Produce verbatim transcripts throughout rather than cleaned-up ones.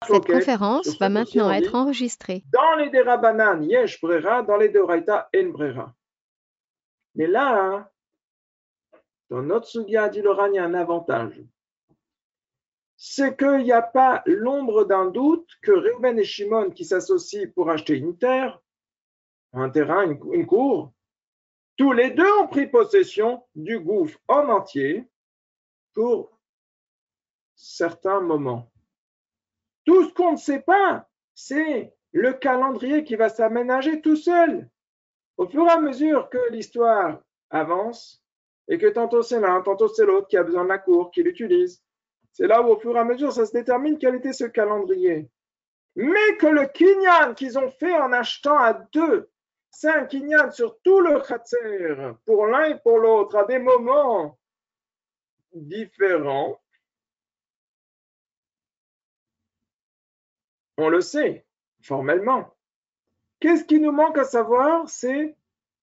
Cette conférence va maintenant être enregistrée. Dans les Derabanan, yesh brera, dans les Deoraita, en brera. Mais là, dans notre Sugia, dit Laurent, il y a un avantage. C'est qu'il n'y a pas l'ombre d'un doute que Reuben et Shimon, qui s'associent pour acheter une terre, un terrain, une, une cour, tous les deux ont pris possession du gouffre en entier pour certains moments. Tout ce qu'on ne sait pas, c'est le calendrier qui va s'aménager tout seul. Au fur et à mesure que l'histoire avance et que tantôt c'est l'un, tantôt c'est l'autre qui a besoin de la cour, qui l'utilise, c'est là où au fur et à mesure ça se détermine quel était ce calendrier. Mais que le kinyan qu'ils ont fait en achetant à deux, c'est un kinyan sur tout le khatser, pour l'un et pour l'autre, à des moments différents. On le sait, formellement. Qu'est-ce qui nous manque à savoir? C'est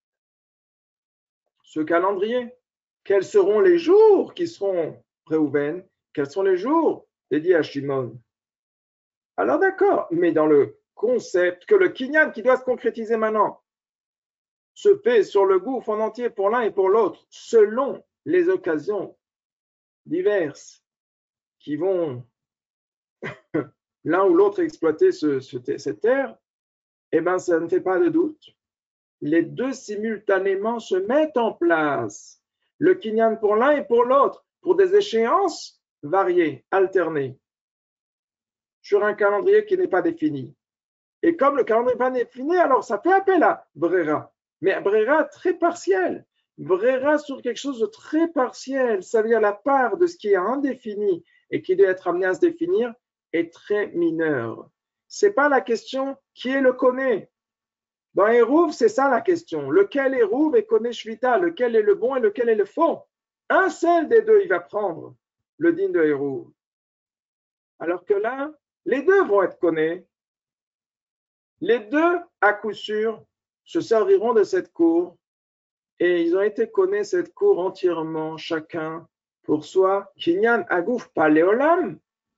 ce calendrier. Quels seront les jours qui seront Réhouven? Quels sont les jours dédiés à Shimon? Alors d'accord, mais dans le concept que le kinyan qui doit se concrétiser maintenant se fait sur le gouffre en entier pour l'un et pour l'autre, selon les occasions diverses qui vont l'un ou l'autre exploiter ce, ce, cette terre, eh bien, ça ne fait pas de doute. Les deux simultanément se mettent en place. Le kinyan pour l'un et pour l'autre, pour des échéances variées, alternées, sur un calendrier qui n'est pas défini. Et comme le calendrier n'est pas défini, alors ça fait appel à Brera. Mais Brera très partiel. Brera sur quelque chose de très partiel. Ça veut dire la part de ce qui est indéfini et qui doit être amené à se définir est très mineure. Ce n'est pas la question qui est le connaît. Dans Hérouv, c'est ça la question. Lequel est Hérouv et connaît Shvita? Lequel est le bon et lequel est le faux? Un seul des deux, il va prendre le digne de Hérouv. Alors que là, les deux vont être connus. Les deux, à coup sûr, se serviront de cette cour et ils ont été connus cette cour entièrement, chacun pour soi. Kinyan Agouf, pas Léolam.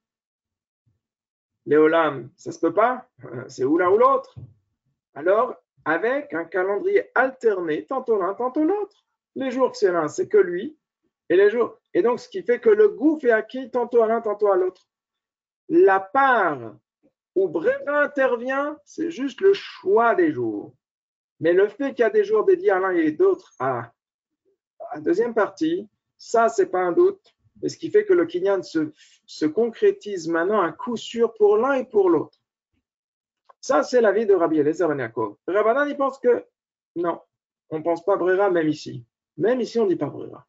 Léolam, ça ne se peut pas, c'est ou l'un ou l'autre. Alors, avec un calendrier alterné, tantôt l'un, tantôt l'autre. Les jours que c'est l'un, c'est que lui, et les jours. Et donc, ce qui fait que le gouffre est acquis tantôt à l'un, tantôt à l'autre. La part où Brera intervient, c'est juste le choix des jours. Mais le fait qu'il y a des jours dédiés à l'un et d'autres à la deuxième partie, ça, c'est pas un doute. Et ce qui fait que le kinyan se, se concrétise maintenant à coup sûr pour l'un et pour l'autre. Ça, c'est l'avis de Rabbi Eliezer ben Yaakov. Rabbanan, il pense que non, on ne pense pas Brera même ici. Même ici, on ne dit pas Brera.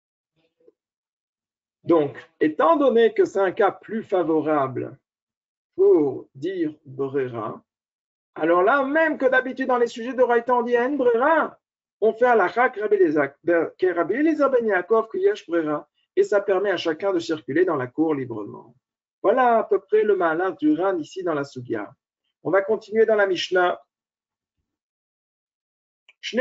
Donc, étant donné que c'est un cas plus favorable pour dire Brera, alors là, même que d'habitude dans les sujets de Raïta, on dit En Brera, on fait à la Chak Rabbi Eliezer ben Yaakov que Yesh Brera, et ça permet à chacun de circuler dans la cour librement. Voilà à peu près le malheur du Ran ici dans la Sugia. On va continuer dans la Mishnah. Ce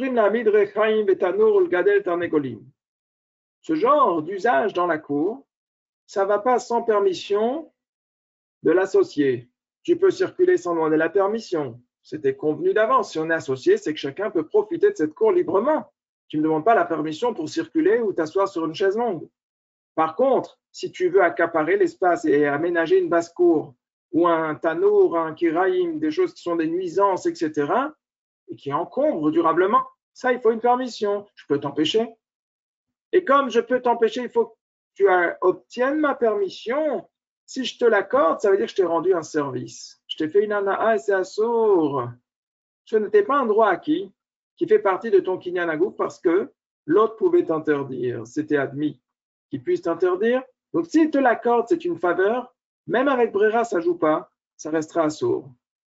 genre d'usage dans la cour, ça ne va pas sans permission de l'associé. Tu peux circuler sans demander la permission. C'était convenu d'avance. Si on est associé, c'est que chacun peut profiter de cette cour librement. Tu ne demandes pas la permission pour circuler ou t'asseoir sur une chaise longue. Par contre, si tu veux accaparer l'espace et aménager une basse-cour, ou un tanour, un kiraïm, des choses qui sont des nuisances, et cetera, et qui encombrent durablement, ça, il faut une permission. Je peux t'empêcher. Et comme je peux t'empêcher, il faut que tu obtiennes ma permission. Si je te l'accorde, ça veut dire que je t'ai rendu un service. Je t'ai fait une ana'a et c'est assour. Ce n'était pas un droit acquis qui fait partie de ton kinyan agouf parce que l'autre pouvait t'interdire. C'était admis qu'il puisse t'interdire. Donc, s'il te l'accorde, c'est une faveur. Même avec Brera, ça ne joue pas, ça restera assour.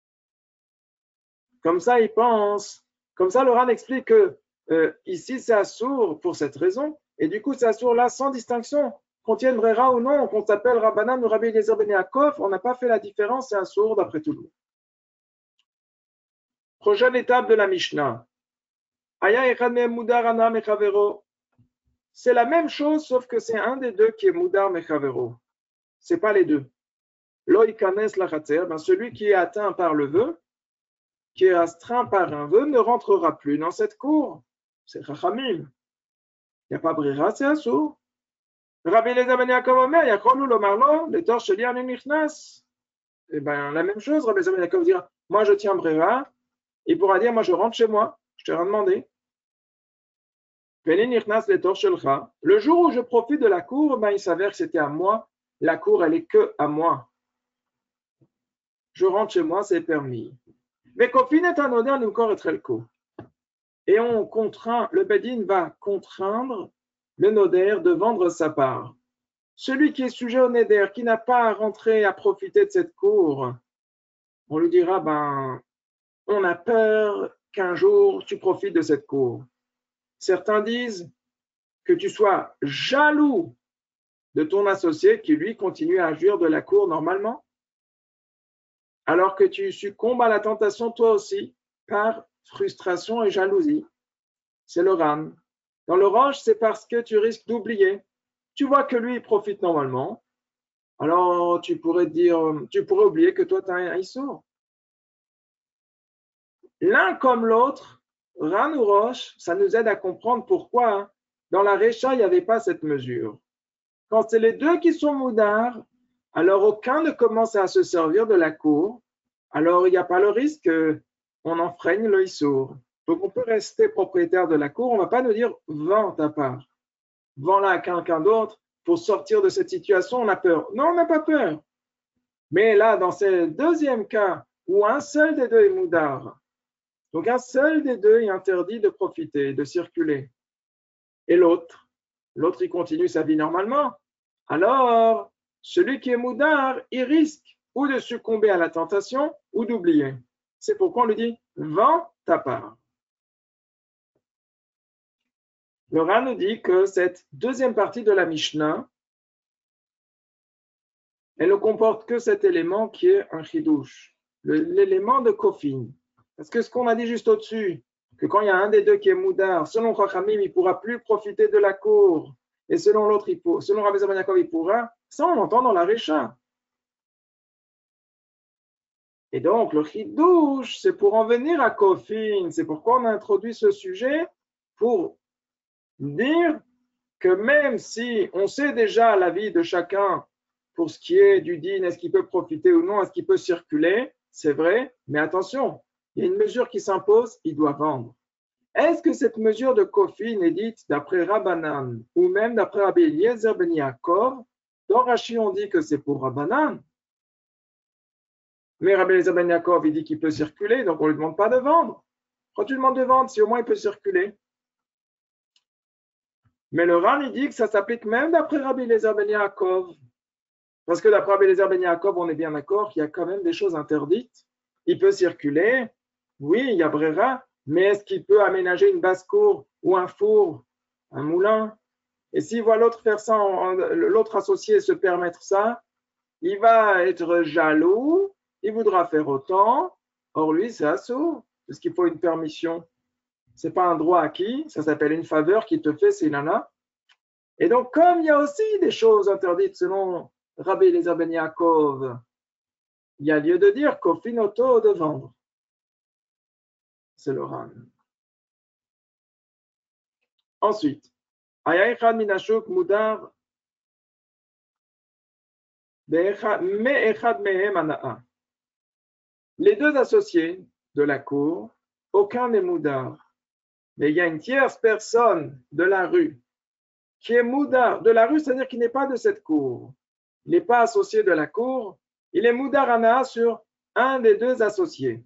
Comme ça, il pense. Comme ça, le Ran explique que euh, ici, c'est assour pour cette raison. Et du coup, c'est assour là sans distinction. Qu'on tienne Brera ou non, qu'on s'appelle Rabbanan ou Rabbi Eliezer ben Yaakov, on n'a pas fait la différence, c'est assour d'après tout le monde. Prochaine étape de la Mishnah. C'est la même chose, sauf que c'est un des deux qui est Moudar Mechavero. Ce n'est pas les deux. Lo ikanes lachatzer, ben celui qui est atteint par le vœu, qui est astreint par un vœu, ne rentrera plus dans cette cour. C'est Chachamim. Il n'y a pas brira, c'est assour. Rabbi Eliezer ben Yaakov Omer, Yacholou lomar lo, letor sheli ani nichnas. Eh bien, la même chose, Rabbi Eliezer ben Yaakov dira, moi je tiens brira, il pourra dire, moi je rentre chez moi, je t'ai rien demandé. Veni nichnas letor shelcha. Le jour où je profite de la cour, ben, il s'avère que c'était à moi, la cour elle est que à moi. Je rentre chez moi, c'est permis. Mais kofin est un odeur nous corps et trelko. Et on contraint, le Bedin va contraindre le noder de vendre sa part. Celui qui est sujet au neder, qui n'a pas à rentrer, à profiter de cette cour, on lui dira, ben, on a peur qu'un jour tu profites de cette cour. Certains disent que tu sois jaloux de ton associé qui, lui, continue à jouir de la cour normalement, alors que tu succombes à la tentation toi aussi par frustration et jalousie. C'est le ram. Dans l'orange, c'est parce que tu risques d'oublier. Tu vois que lui, il profite normalement. Alors, tu pourrais dire, tu pourrais oublier que toi, tu as un issour. L'un comme l'autre, ran ou roche, ça nous aide à comprendre pourquoi hein, dans la récha, il n'y avait pas cette mesure. Quand c'est les deux qui sont moudars, alors aucun ne commence à se servir de la cour. Alors, il n'y a pas le risque qu'on enfreigne le issour. Donc, on peut rester propriétaire de la cour. On ne va pas nous dire « vends ta part ». Vends-la à quelqu'un d'autre pour sortir de cette situation. On a peur. Non, on n'a pas peur. Mais là, dans ce deuxième cas, où un seul des deux est moudar, donc un seul des deux est interdit de profiter, de circuler. Et l'autre, l'autre, il continue sa vie normalement. Alors, celui qui est moudar, il risque ou de succomber à la tentation ou d'oublier. C'est pourquoi on lui dit « vends ta part ». Le Ran nous dit que cette deuxième partie de la Mishnah, elle ne comporte que cet élément qui est un chidouche, l'élément de kofin. Parce que ce qu'on a dit juste au-dessus, que quand il y a un des deux qui est moudar, selon Chachamim, il ne pourra plus profiter de la cour, et selon l'autre, selon Rabbi Eliezer ben Yaakov, il pourra, ça on l'entend dans la Récha. Et donc, le chidouche, c'est pour en venir à kofin, c'est pourquoi on a introduit ce sujet, pour dire que même si on sait déjà la vie de chacun pour ce qui est du din, est-ce qu'il peut profiter ou non, est-ce qu'il peut circuler, c'est vrai, mais attention, il y a une mesure qui s'impose, il doit vendre. Est-ce que cette mesure de kofin est dite d'après Rabbanan ou même d'après Rabbi Eliezer ben Yaakov? Dans Rashi, on dit que c'est pour Rabbanan. Mais Rabbi Eliezer ben Yaakov, il dit qu'il peut circuler, donc on ne lui demande pas de vendre. Quand tu demandes de vendre, si au moins il peut circuler. Mais le Ran, il dit que ça s'applique même d'après Rabbi Eliezer ben Yaakov. Parce que d'après Rabbi Eliezer ben Yaakov, on est bien d'accord qu'il y a quand même des choses interdites. Il peut circuler, oui, il y a brera, mais est-ce qu'il peut aménager une basse-cour ou un four, un moulin? Et s'il voit l'autre faire ça, l'autre associé se permettre ça, il va être jaloux, il voudra faire autant. Or, lui, c'est assourd, parce qu'il faut une permission. Ce n'est pas un droit acquis, ça s'appelle une faveur qui te fait, c'est nana. Et donc, comme il y a aussi des choses interdites selon Rabbi Eliezer ben Yaakov, il y a lieu de dire kofin auto de vendre. C'est le Ran. Ensuite, Ayaychad minashuk mudar me'echad mehem ana'a. Les deux associés de la cour, aucun n'est moudar. Mais il y a une tierce personne de la rue qui est moudar. De la rue, c'est-à-dire qu'il n'est pas de cette cour. Il n'est pas associé de la cour. Il est moudar ana'a sur un des deux associés.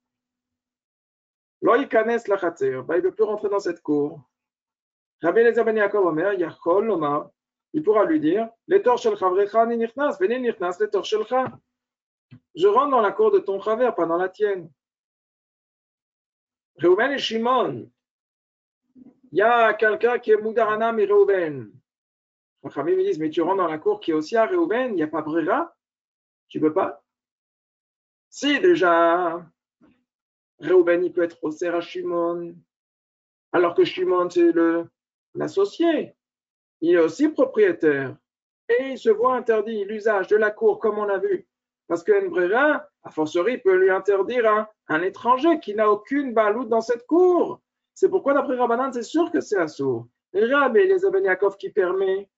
Lo yikanes lachatzer, il ne peut plus rentrer dans cette cour. Rabbi Eliezer ben Yaakov Omer, Yachol Lomar, il pourra lui dire, letor shel chavrecha ni nichnas, veni nichnas letor shelcha. Je rentre dans la cour de ton chaver, pas dans la tienne. Reuven et Shimon, il y a quelqu'un qui est moudarana mais Reuven. Les Chachamim me disent, mais tu rentres dans la cour qui est aussi à Reuven, il n'y a pas brera, tu ne peux pas. Si déjà, Reuven, il peut être au à Shimon, alors que Shimon, c'est l'associé. Il est aussi propriétaire. Et il se voit interdit l'usage de la cour, comme on a vu, parce que Brera, a fortiori, peut lui interdire un, un étranger qui n'a aucune baloute dans cette cour. C'est pourquoi, d'après Rabbanan, c'est sûr que c'est assourd. Et Rabbi Eliezer ben Yaakov qui permet,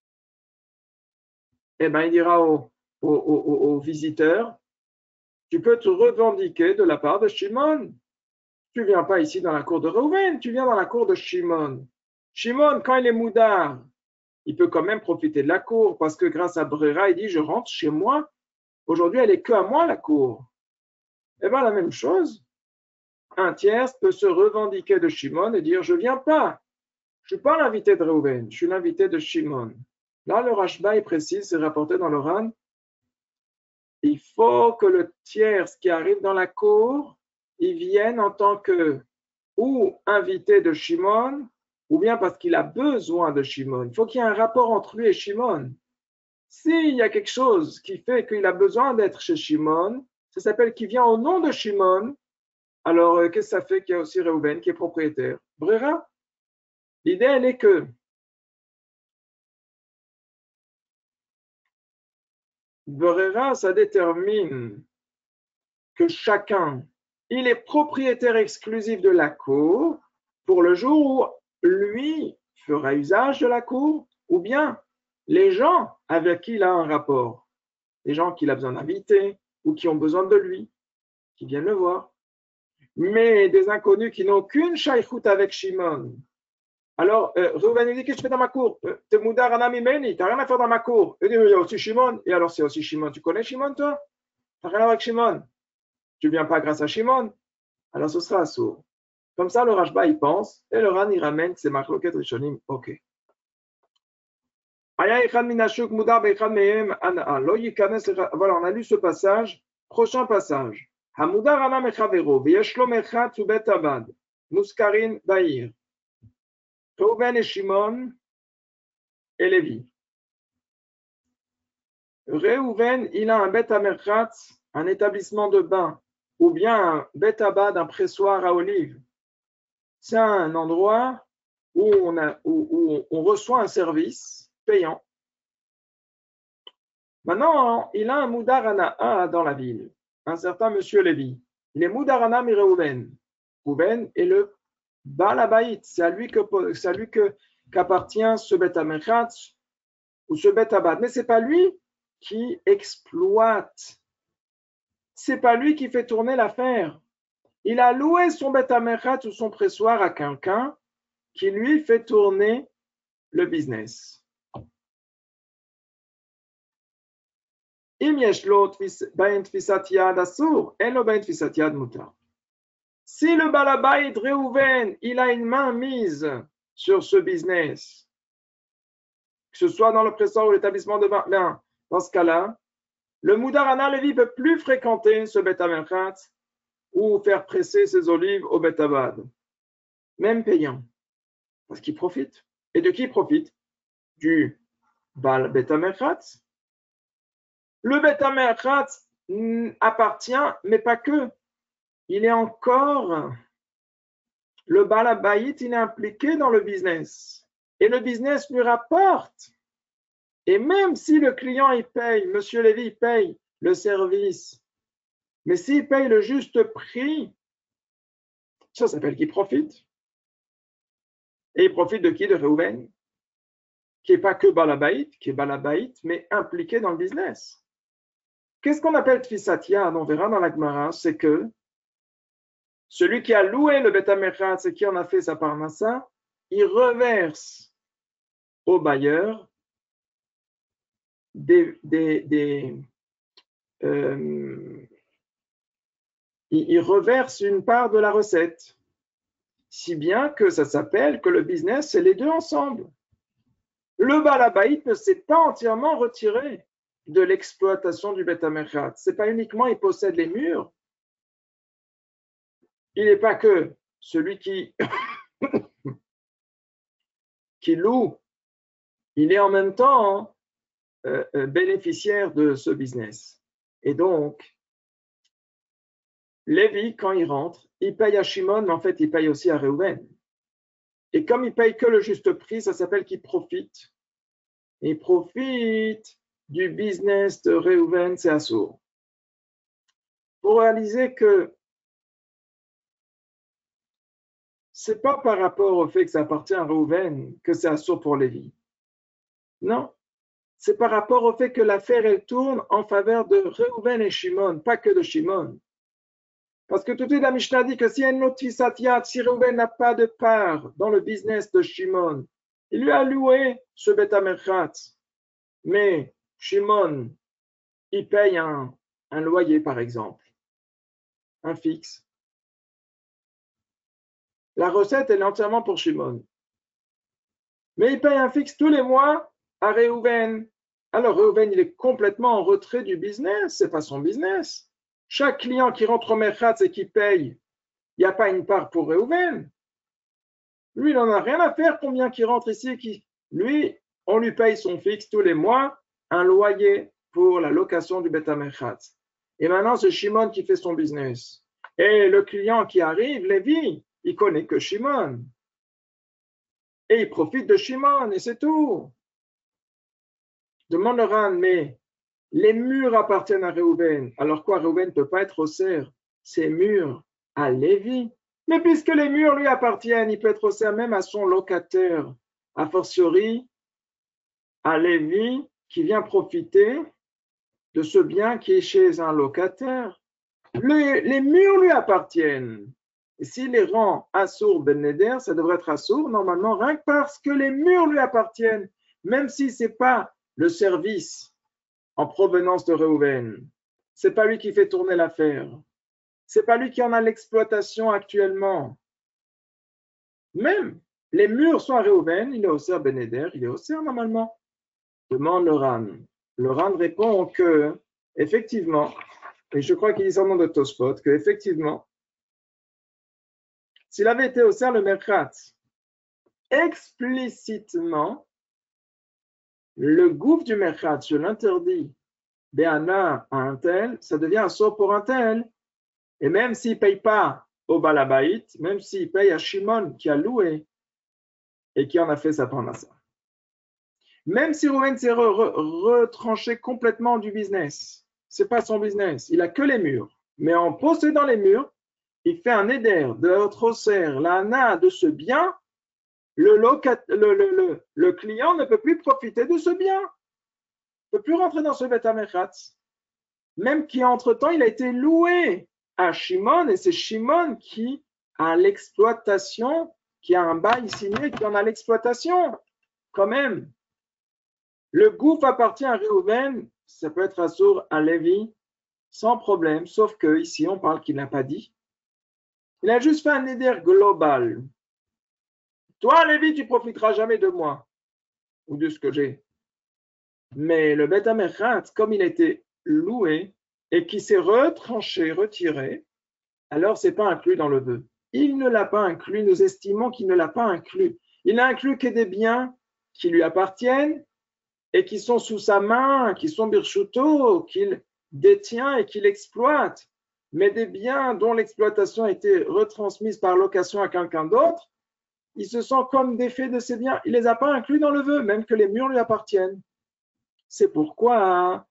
eh bien, il dira aux, aux, aux, aux visiteurs, tu peux te revendiquer de la part de Shimon. Tu ne viens pas ici dans la cour de Reuven, tu viens dans la cour de Shimon. Shimon, quand il est moudar, il peut quand même profiter de la cour, parce que grâce à Brera, il dit, je rentre chez moi. Aujourd'hui, elle est que à moi, la cour. Eh bien, la même chose. Un tiers peut se revendiquer de Shimon et dire, je ne viens pas. Je ne suis pas l'invité de Reuven, je suis l'invité de Shimon. Là, le Rashba, il précise, c'est rapporté dans le Ran, il faut que le tiers qui arrive dans la cour, il vienne en tant que ou invité de Shimon, ou bien parce qu'il a besoin de Shimon. Il faut qu'il y ait un rapport entre lui et Shimon. S'il y a quelque chose qui fait qu'il a besoin d'être chez Shimon, ça s'appelle qu'il vient au nom de Shimon. Alors, euh, qu'est-ce que ça fait qu'il y a aussi Reuven qui est propriétaire? Brera. L'idée, elle est que Brera, ça détermine que chacun, il est propriétaire exclusif de la cour pour le jour où lui fera usage de la cour, ou bien les gens avec qui il a un rapport, les gens qu'il a besoin d'inviter ou qui ont besoin de lui, qui viennent le voir. Mais des inconnus qui n'ont aucune shaykhout avec Shimon. Alors, euh, Reuven lui dit, qu'est-ce que tu fais dans ma cour? T'es moudar anami meni, t'as rien à faire dans ma cour. Il dit, il y a aussi Shimon. Et alors, c'est aussi Shimon. Tu connais Shimon, toi? T'as rien à voir avec Shimon. Tu viens pas grâce à Shimon. Alors, ce sera assourd. Comme ça, le Rashba, il pense, et le Ran, il ramène ses marloquettes rishonim. Ok. Voilà, on a lu ce passage. Prochain passage. Hamudar ana mechavero, v'yeshlo mechatz ubet abad, muskarin ba'ir. Reuven et Shimon et Lévi. Reuven, il a un bet amerchatz, un établissement de bain, ou bien un bet abad, un pressoir à olives. C'est un endroit où on, a, où, où on reçoit un service payant. Maintenant, il a un Moudarana dans la ville, un certain monsieur Lévi. Il est Moudarana mi Reuven. Reuven est le Balabaït, c'est à lui que c'est à lui que qu'appartient ce Bet Amerchatz ou ce Bet Abad. Mais c'est pas lui qui exploite. C'est pas lui qui fait tourner l'affaire. Il a loué son Bet Amerchatz ou son pressoir à quelqu'un qui lui fait tourner le business. Si le Balabaïd Reuven, il a une main mise sur ce business, que ce soit dans le presseur ou l'établissement de bain, ben, dans ce cas-là, le Moudarana Lévi ne peut plus fréquenter ce Bet Amerchatz ou faire presser ses olives au Bet Abad, même payant, parce qu'il profite. Et de qui il profite? Du Bal Bet Amerchatz. Le Bet Amerchatz appartient, mais pas que. Il est encore, le Balabaït, il est impliqué dans le business. Et le business lui rapporte. Et même si le client, il paye, Monsieur Lévy, il paye le service, mais s'il paye le juste prix, ça s'appelle qu'il profite. Et il profite de qui? De Reuven, qui n'est pas que Balabaït, qui est Balabaït, mais impliqué dans le business. Qu'est-ce qu'on appelle Tfisat Yad? On verra dans la Gemara, c'est que celui qui a loué le Bet Amerchatz et qui en a fait sa parnassa, il reverse au bailleur des, des, des euh, il, il reverse une part de la recette, si bien que ça s'appelle que le business, c'est les deux ensemble. Le Balabaït ne s'est pas entièrement retiré de l'exploitation du Bet Amerchatz. C'est pas uniquement il possède les murs. Il n'est pas que celui qui, qui loue, il est en même temps euh, bénéficiaire de ce business. Et donc, Lévi, quand il rentre, il paye à Shimon, mais en fait, il paye aussi à Reuven. Et comme il paye que le juste prix, ça s'appelle qu'il profite. Il profite du business de Reuven, c'est assourd. pour réaliser que c'est pas par rapport au fait que ça appartient à Reuven que c'est assourd pour Lévi. Non, c'est par rapport au fait que l'affaire, elle tourne en faveur de Reuven et Shimon, pas que de Shimon. Parce que tout de suite, la Mishnah dit que si un autre Tisatiat, si Reuven n'a pas de part dans le business de Shimon, il lui a loué ce Beth Amerchat. Mais Shimon, il paye un, un loyer, par exemple, un fixe. La recette, elle est entièrement pour Shimon. Mais il paye un fixe tous les mois à Reuven. Alors Reuven, il est complètement en retrait du business, c'est pas son business. Chaque client qui rentre au Merchat et qui paye, il n'y a pas une part pour Reuven. Lui, il n'en a rien à faire combien qui rentre ici. Qui... Lui, on lui paye son fixe tous les mois, un loyer pour la location du Beth Merchat. Et maintenant, c'est Shimon qui fait son business. Et le client qui arrive, Lévi, il connaît que Shimon. Et il profite de Shimon, et c'est tout. Demande le Ran, mais les murs appartiennent à Reuven. Alors quoi, Reuven ne peut pas être au cerf. Ces murs à Lévi. Mais puisque les murs lui appartiennent, il peut être au cerf même à son locataire. A fortiori, à Lévi qui vient profiter de ce bien qui est chez un locataire. Le, les murs lui appartiennent. Et s'il les rend assour ben neder, ça devrait être assour normalement rien que parce que les murs lui appartiennent, même si ce n'est pas le service en provenance de Reuven. Ce n'est pas lui qui fait tourner l'affaire. Ce n'est pas lui qui en a l'exploitation actuellement. Même les murs sont à Reuven, il est au Ser ben neder, il est au Ser normalement. Demande le Ran. Le Ran répond que, effectivement, et je crois qu'il dit son nom de Tosfot, que effectivement, s'il avait été au Ser le Merchat, explicitement, le gouffre du Merchat, je l'interdis, Béana à un tel, ça devient un sort pour un tel. Et même s'il ne paye pas au Balabait, même s'il paye à Shimon qui a loué et qui en a fait sa parnassa. Même si Reuven s'est re, re, retranché complètement du business, ce n'est pas son business, il n'a que les murs. Mais en possédant les murs, il fait un éder de Trosser, l'ana de ce bien, le, locat, le, le, le, le client ne peut plus profiter de ce bien. Il ne peut plus rentrer dans ce Beth Merchat. Même qui, entre-temps, il a été loué à Shimon, et c'est Shimon qui a l'exploitation, qui a un bail signé, qui en a l'exploitation, quand même. Le gouffre appartient à Reuven, ça peut être assour à Lévi, sans problème, sauf que ici on parle qu'il n'a pas dit. Il a juste fait un éder global. Toi, Lévi, tu profiteras jamais de moi, ou de ce que j'ai. Mais le Beth Merchat, comme il a été loué, et qui s'est retranché, retiré, alors ce n'est pas inclus dans le vœu. Il ne l'a pas inclus, nous estimons qu'il ne l'a pas inclus. Il n'a inclus que des biens qui lui appartiennent et qui sont sous sa main, qui sont birchuto, qu'il détient et qu'il exploite. Mais des biens dont l'exploitation a été retransmise par location à quelqu'un d'autre, il se sent comme défait de ces biens. Il ne les a pas inclus dans le vœu, même que les murs lui appartiennent. C'est pourquoi,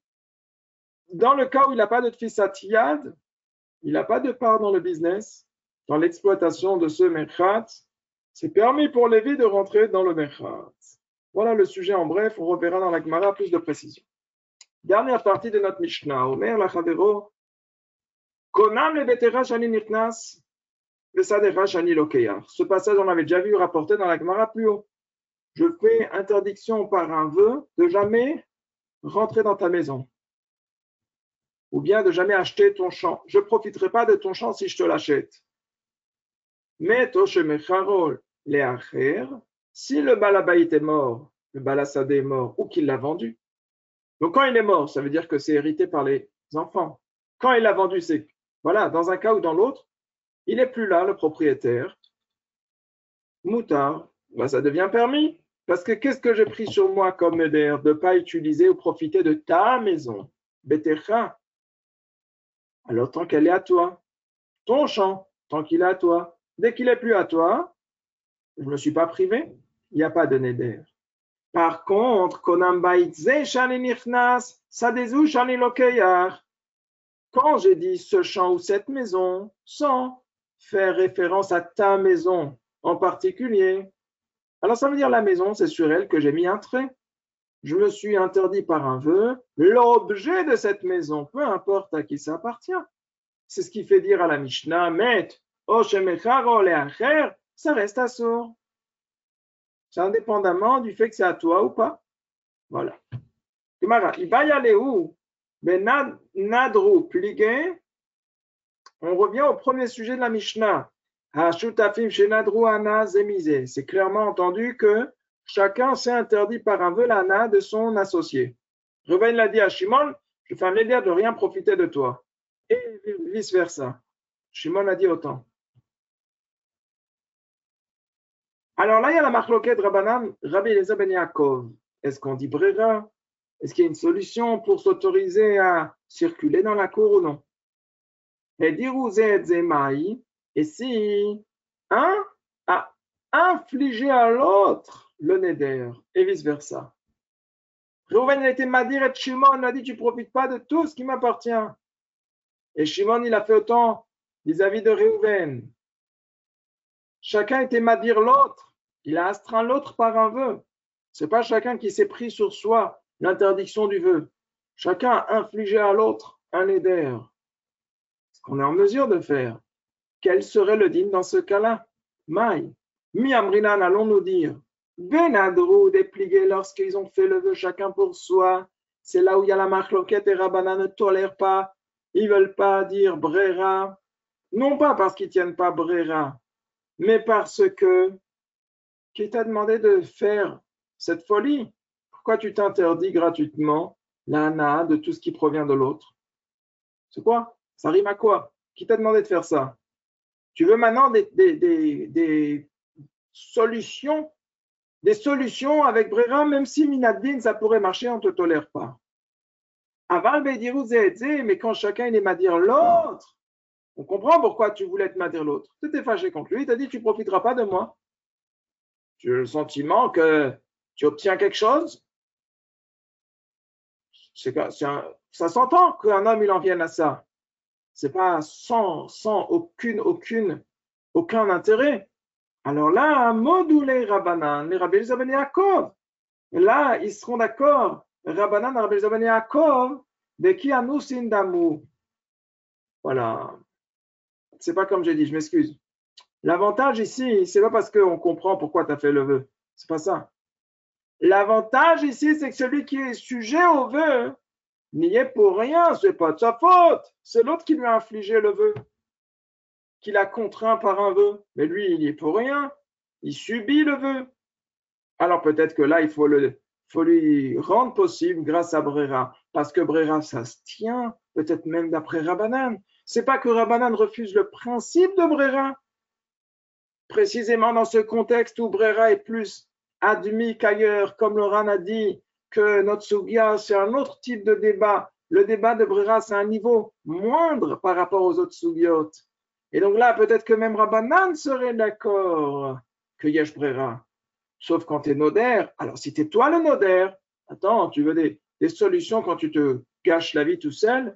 dans le cas où il n'a pas de tfisat-yad, il n'a pas de part dans le business, dans l'exploitation de ce merchat, c'est permis pour Lévi de rentrer dans le merchat. Voilà le sujet en bref, on reverra dans la Gemara plus de précision. Dernière partie de notre Mishnah. Omer lachavero, konam le betera shani nichnas, vesadera shani lokeyar. Ce passage, on avait déjà vu rapporté dans la Gemara plus haut. Je fais interdiction par un vœu de jamais rentrer dans ta maison. Ou bien de jamais acheter ton champ. Je ne profiterai pas de ton champ si je te l'achète. Mais toshemecharol leacher, si le balabaït est mort, le balasadé est mort, ou qu'il l'a vendu. Donc quand il est mort, ça veut dire que c'est hérité par les enfants. Quand il l'a vendu, c'est, voilà, dans un cas ou dans l'autre, il n'est plus là, le propriétaire. Moutard, ben, ça devient permis. Parce que qu'est-ce que j'ai pris sur moi comme éder de ne pas utiliser ou profiter de ta maison, Betecha. Alors tant qu'elle est à toi, ton champ, tant qu'il est à toi, dès qu'il n'est plus à toi, je ne me suis pas privé, il n'y a pas de neder. Par contre, konam baitze shani nichnas, sadezu shani lokeyar. quand j'ai dit ce champ ou cette maison, sans faire référence à ta maison en particulier, alors ça veut dire la maison, c'est sur elle que j'ai mis un trait. Je me suis interdit par un vœu l'objet de cette maison, peu importe à qui ça appartient. C'est ce qui fait dire à la Mishnah, Met, Oshemecharo leacher, ça reste à sourd. C'est indépendamment du fait que c'est à toi ou pas. Voilà. Gemara, Ibaya Lehu, Ben Nadru Pligé. On revient au premier sujet de la Mishnah. Hashutafim Shenadru Ana Zemizé. C'est clairement entendu que chacun s'est interdit par un vœu l'ana de son associé. Reuven l'a dit à Shimon, je fais un éder de rien profiter de toi. Et vice versa. Shimon a dit autant. Alors là, il y a la marloquette Rabbanan, Rabbi Eliezer ben Yaakov. Est-ce qu'on dit brera? Est-ce qu'il y a une solution pour s'autoriser à circuler dans la cour ou non? Et et si un a infligé à l'autre le neder, et vice-versa. Reuven a été madir et Shimon a dit tu ne profites pas de tout ce qui m'appartient. Et Shimon, il a fait autant vis-à-vis de Reuven. Chacun était madir l'autre. Il a astreint l'autre par un vœu. Ce n'est pas chacun qui s'est pris sur soi l'interdiction du vœu. Chacun a infligé à l'autre un neder. Ce qu'on est en mesure de faire. Quel serait le dîme dans ce cas-là? Maï. Mi amrinan, allons nous dire. Benadrou, déplié lorsqu'ils ont fait le vœu chacun pour soi. C'est là où il y a la marloquette et Rabbanan ne tolèrent pas. Ils ne veulent pas dire brera. Non pas parce qu'ils ne tiennent pas brera, mais parce que qui t'a demandé de faire cette folie? Pourquoi tu t'interdis gratuitement l'ana de tout ce qui provient de l'autre? C'est quoi? Ça rime à quoi? Qui t'a demandé de faire ça? Tu veux maintenant des, des, des, des solutions, des solutions avec brera, même si minadin, ça pourrait marcher, on ne te tolère pas. Aval bedirou zézé, mais quand chacun il est madir l'autre, on comprend pourquoi tu voulais te madir l'autre. Tu t'es fâché contre lui, il t'a dit tu ne profiteras pas de moi. Tu as le sentiment que tu obtiens quelque chose. C'est, c'est un, ça s'entend qu'un homme il en vienne à ça. C'est pas sans, sans aucune, aucune, aucun intérêt. Alors là, modulé Rabbanan, les Rabbi Eliezer ben Yaakov. Là, ils seront d'accord. Rabbanan, Rabbi Eliezer ben Yaakov, de qui anusin damu. Voilà. C'est pas comme j'ai dit, je m'excuse. L'avantage ici, c'est pas parce qu'on comprend pourquoi tu as fait le vœu. C'est pas ça. L'avantage ici, c'est que celui qui est sujet au vœu n'y est pour rien, c'est pas de sa faute. C'est l'autre qui lui a infligé le vœu, qui l'a contraint par un vœu. Mais lui, il n'y est pour rien. Il subit le vœu. Alors peut-être que là, il faut, le, faut lui rendre possible grâce à Brera. Parce que Brera, ça se tient, peut-être même d'après Rabbanan. C'est pas que Rabbanan refuse le principe de Brera. Précisément dans ce contexte où Brera est plus admis qu'ailleurs, comme le Ran a dit que notre Sugia, c'est un autre type de débat. Le débat de Brera, c'est un niveau moindre par rapport aux autres Sugiot. Et donc là, peut-être que même Rabbanan serait d'accord que Yesh Brera. Sauf quand tu es Noder. Alors, si tu es toi le Noder, attends, tu veux des, des solutions quand tu te gâches la vie tout seul,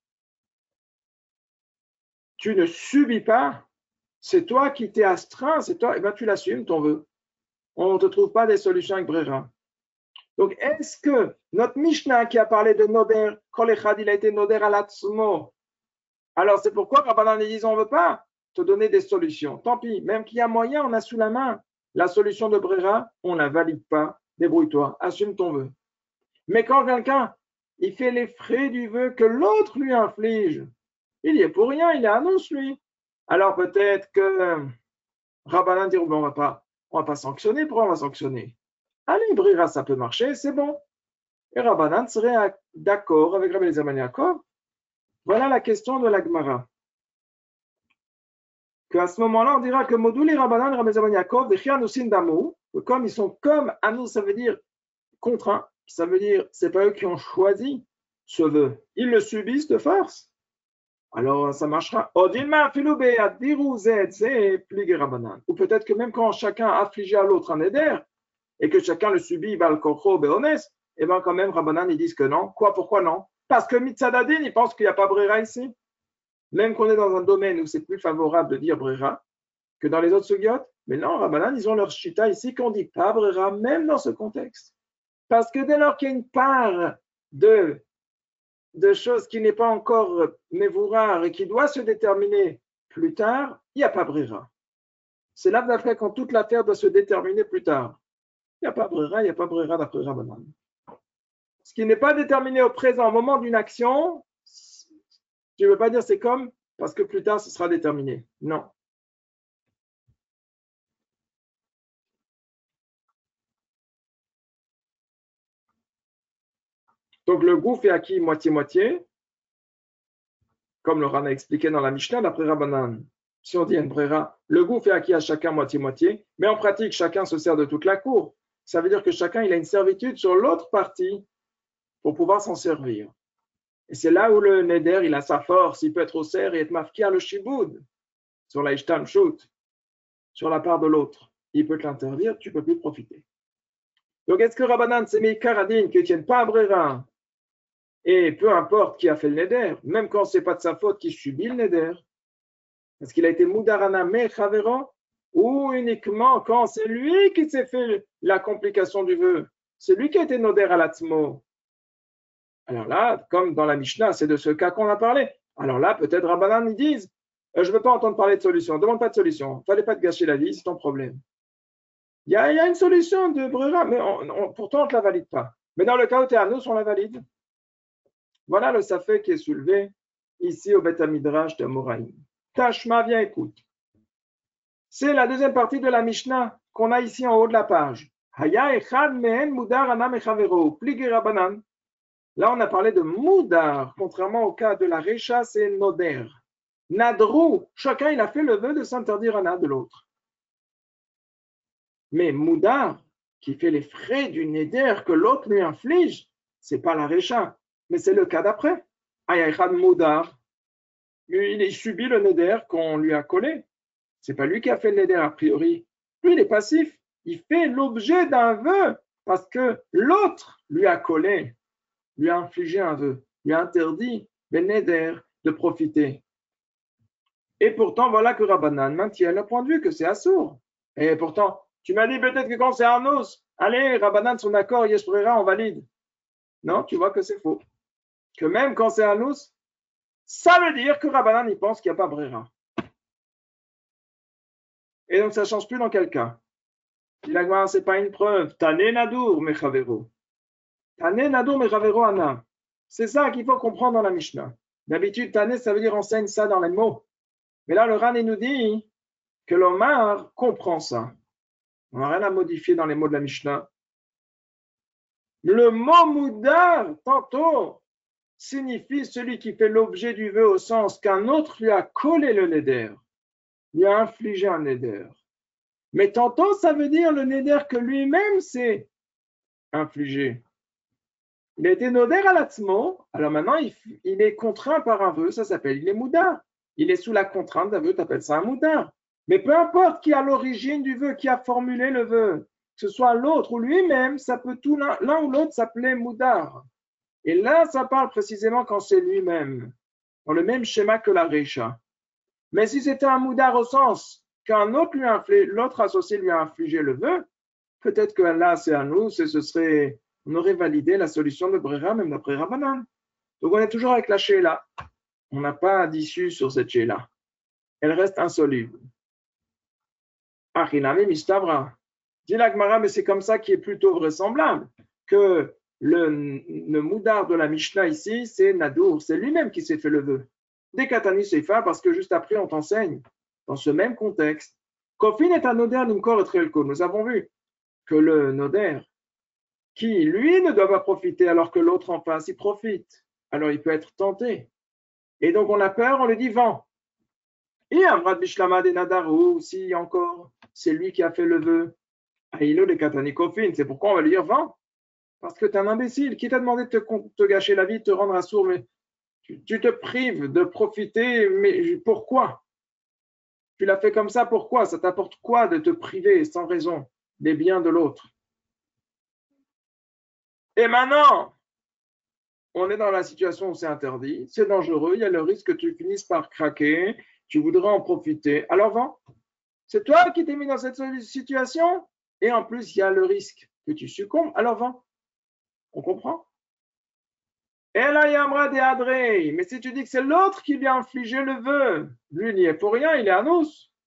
tu ne subis pas. C'est toi qui t'es astreint, c'est toi, et bien tu l'assumes, ton vœu. On ne te trouve pas des solutions avec Brera. Donc, est-ce que notre Mishnah qui a parlé de Noder, Kol Echad, il a été Noder à l'Atzmo, alors c'est pourquoi Rabbanan ils disent on ne veut pas te donner des solutions. Tant pis, même qu'il y a moyen, on a sous la main la solution de Brera, on ne la valide pas, débrouille-toi, assume ton vœu. Mais quand quelqu'un, il fait les frais du vœu que l'autre lui inflige, il y est pour rien, il est annonce lui. Alors peut-être que Rabbanan dit, on va pas, on va pas sanctionner, pourquoi on va sanctionner? Allez, Brera, ça peut marcher, c'est bon. Et Rabbanan serait d'accord avec Rabbi Eliezer ben Yaakov. Voilà la question de la Gemara. Qu'à ce moment-là, on dira que Moduli Rabbanan, Rabbi Eliezer ben Yaakov, que comme ils sont comme Anou, ça veut dire contraints, ça veut dire c'est pas eux qui ont choisi ce vœu, ils le subissent de force. Alors, ça marchera. Ou peut-être que même quand chacun a affligé à l'autre un éder, et que chacun le subit, et bien quand même, Rabbanan, ils disent que non. Quoi, pourquoi non? Parce que Mitzadadin, il pense qu'il n'y a pas Brera ici. Même qu'on est dans un domaine où c'est plus favorable de dire Brera que dans les autres sugiotes. Mais non, Rabbanan, ils ont leur shita ici qu'on ne dit pas Brera, même dans ce contexte. Parce que dès lors qu'il y a une part de, de choses qui n'est pas encore mévourar et qui doit se déterminer plus tard, il n'y a pas Brera. C'est là d'après quand toute l'affaire doit se déterminer plus tard. Il n'y a pas Brera, il n'y a pas Brera d'après Rabbanan. Ce qui n'est pas déterminé au présent, au moment d'une action, je ne veux pas dire c'est comme, parce que plus tard ce sera déterminé. Non. Donc le gouf est acquis moitié-moitié, comme le Ran a expliqué dans la Mishnah d'après Rabbanan. Si on dit une brera, le gouf est acquis à chacun moitié-moitié, mais en pratique, chacun se sert de toute la cour. Ça veut dire que chacun il a une servitude sur l'autre partie pour pouvoir s'en servir. Et c'est là où le neder, il a sa force, il peut être au serre et être mafkia le shiboud, sur la ishtam shoot, sur la part de l'autre. Il peut te l'interdire, tu ne peux plus profiter. Donc est-ce que Rabbanan, c'est mes karadines qui ne tiennent pas à brera? Et peu importe qui a fait le neder, même quand ce n'est pas de sa faute qui subit le neder, parce qu'il a été moudarana mechavero, ou uniquement quand c'est lui qui s'est fait la complication du vœu, c'est lui qui a été noder à l'atzmo. Alors là, comme dans la Mishnah, c'est de ce cas qu'on a parlé. Alors là, peut-être Rabbanan, ils disent, euh, je ne veux pas entendre parler de solution, demande pas de solution, il ne fallait pas te gâcher la vie, c'est ton problème. Il y a, il y a une solution de brera, mais on, on, pourtant on ne te la valide pas. Mais dans le cas où tu es à nous, on la valide. Voilà le safé qui est soulevé ici au Beth Midrash de Moraïm. Tashma, viens, écoute. C'est la deuxième partie de la Mishnah qu'on a ici en haut de la page. Haya echad mehen mudar anam echavero, pligi rabanan. Là, on a parlé de mudar, contrairement au cas de la recha, c'est noder. Nadrou, chacun il a fait le vœu de s'interdire un de l'autre. Mais mudar, qui fait les frais du neder que l'autre lui inflige, c'est pas la recha. Mais c'est le cas d'après. Ayaïchad Moudar, il subit le neder qu'on lui a collé. C'est pas lui qui a fait le neder a priori. Lui, il est passif. Il fait l'objet d'un vœu parce que l'autre lui a collé, lui a infligé un vœu, lui a interdit le neder de profiter. Et pourtant, voilà que Rabbanan maintient le point de vue que c'est assourd. Et pourtant, tu m'as dit peut-être que quand c'est un os, allez, Rabbanan, son accord, Yesh Brera, on valide. Non, tu vois que c'est faux. Que même quand c'est un nous, ça veut dire que Rabbanan il pense qu'il n'y a pas brera. Et donc ça ne change plus dans quel cas. Ce n'est pas une preuve. Tane nadur mechavero. Tane nadur mechavero ana. C'est ça qu'il faut comprendre dans la Mishnah. D'habitude, tane, ça veut dire enseigne ça dans les mots. Mais là, le Ran nous dit que l'Omar comprend ça. On n'a rien à modifier dans les mots de la Mishnah. Le mot moudar, tantôt, signifie celui qui fait l'objet du vœu au sens qu'un autre lui a collé le neder, lui a infligé un neder. Mais tantôt, ça veut dire le neder que lui-même s'est infligé. Il a été noder à l'atzmo, alors maintenant il, il est contraint par un vœu, ça s'appelle, il est moudar. Il est sous la contrainte d'un vœu, tu appelles ça un moudar. Mais peu importe qui est à l'origine du vœu, qui a formulé le vœu, que ce soit l'autre ou lui-même, ça peut tout l'un, l'un ou l'autre s'appeler moudar. Et là, ça parle précisément quand c'est lui-même, dans le même schéma que la recha. Mais si c'était un moudar au sens qu'un autre lui a infligé, l'autre associé lui a infligé le vœu, peut-être que là, c'est à nous, c'est, ce serait, on aurait validé la solution de Brera, même d'après Rabbanan. Donc on est toujours avec la Sheila. On n'a pas d'issue sur cette Sheila. Elle reste insoluble. Achinami mistabra. Dit la Gemara, mais c'est comme ça qui est plutôt vraisemblable que Le, le moudar de la Mishnah ici, c'est Nadour, c'est lui-même qui s'est fait le vœu. Des Katani Seifa, parce que juste après, on t'enseigne, dans ce même contexte, Kofin est un noder d'Imkor et Trelko. Nous avons vu que le noder, qui lui ne doit pas profiter alors que l'autre en face, il profite, alors il peut être tenté. Et donc on a peur, on lui dit vent. Et Amrad Bishlama de Nadarou, si encore, c'est lui qui a fait le vœu. Aïlo de Katani Kofin, c'est pourquoi on va lui dire vent. Parce que tu es un imbécile. Qui t'a demandé de te, te gâcher la vie, de te rendre assourd, mais tu, tu te prives de profiter, mais pourquoi? Tu l'as fait comme ça, pourquoi? Ça t'apporte quoi de te priver sans raison des biens de l'autre? Et maintenant, on est dans la situation où c'est interdit, c'est dangereux, il y a le risque que tu finisses par craquer, tu voudrais en profiter. Alors vends. C'est toi qui t'es mis dans cette situation et en plus, il y a le risque que tu succombes. Alors vends. On comprend? Et là, il y a un des adrés. Mais si tu dis que c'est l'autre qui lui a infligé le vœu, lui, il n'y est pour rien, il est à nous.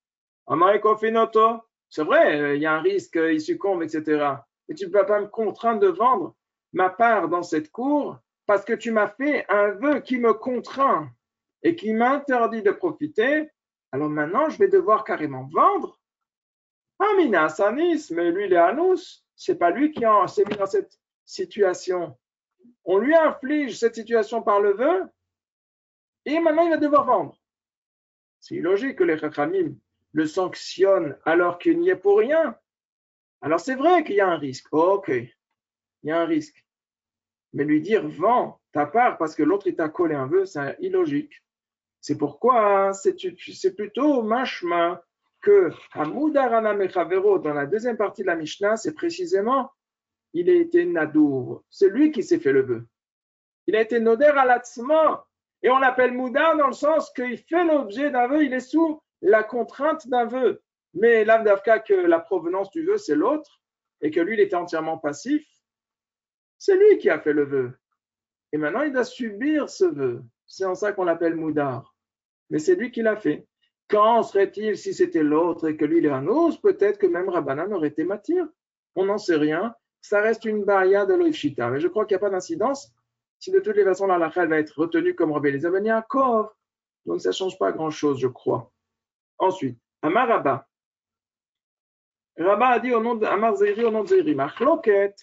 C'est vrai, il y a un risque, il succombe, et cetera. Et tu ne peux pas me contraindre de vendre ma part dans cette cour parce que tu m'as fait un vœu qui me contraint et qui m'interdit de profiter. Alors maintenant, je vais devoir carrément vendre. Ah, Mina Sanis, mais lui, il est à nous. C'est pas lui qui s'est mis dans cette situation. On lui inflige cette situation par le vœu et maintenant il va devoir vendre. C'est illogique que les Chachamim le sanctionnent alors qu'il n'y est pour rien. Alors c'est vrai qu'il y a un risque. Oh, ok, il y a un risque. Mais lui dire vends ta part parce que l'autre il t'a collé un vœu, c'est illogique. C'est pourquoi c'est, c'est plutôt mashma que Hamoudarana Mechavero dans la deuxième partie de la Mishnah, c'est précisément il a été nadour. C'est lui qui s'est fait le vœu. Il a été noder à l'atzma. Et on l'appelle moudar dans le sens qu'il fait l'objet d'un vœu, il est sous la contrainte d'un vœu. Mais l'avdavka que la provenance du vœu, c'est l'autre, et que lui, il était entièrement passif, c'est lui qui a fait le vœu. Et maintenant, il doit subir ce vœu. C'est en ça qu'on l'appelle moudar. Mais c'est lui qui l'a fait. Quand serait-il si c'était l'autre et que lui, il est un os, peut-être que même Rabbanan aurait été matir. On n'en sait rien. Ça reste une baria de l'Oifshita. Mais je crois qu'il n'y a pas d'incidence. Si de toutes les façons, la lacha va être retenue comme Rabbi Eliezer ben Yaakov. Donc ça ne change pas grand-chose, je crois. Ensuite, Amar Rabba. Rabba a dit au nom de Amar Zeiri, au nom de Zeiri, Machloket.